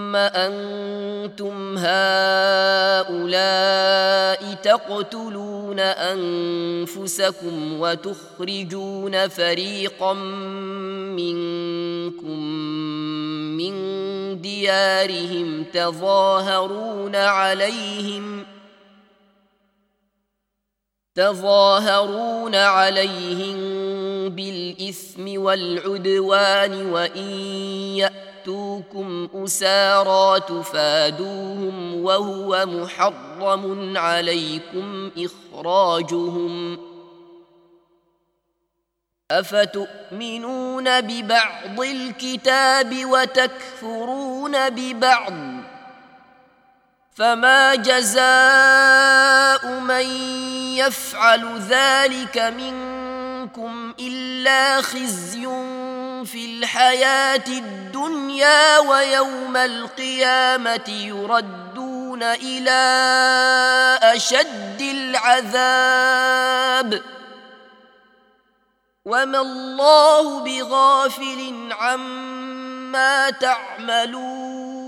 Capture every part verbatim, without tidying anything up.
ثم أنتم هؤلاء تقتلون أنفسكم وتخرجون فريقا منكم من ديارهم تظاهرون عليهم تظاهرون عليهم بالإثم والعدوان وإن يأتوكم أسارى تفادوهم وهو محرم عليكم إخراجهم أفتؤمنون ببعض الكتاب وتكفرون ببعض فما جزاء من يفعل ذلك منكم إلا خزي في الحياة الدنيا ويوم القيامة يردون إلى أشد العذاب وما الله بغافل عما تعملون.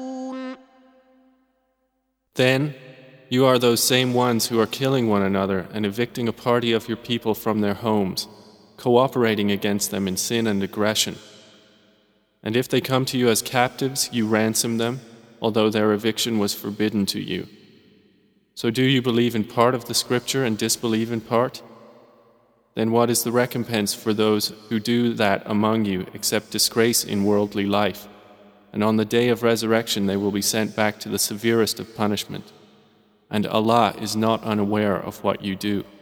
Then you are those same ones who are killing one another and evicting a party of your people from their homes, cooperating against them in sin and aggression. And if they come to you as captives, you ransom them, although their eviction was forbidden to you. So do you believe in part of the scripture and disbelieve in part? Then what is the recompense for those who do that among you except disgrace in worldly life? And on the day of resurrection they will be sent back to the severest of punishment. And Allah is not unaware of what you do.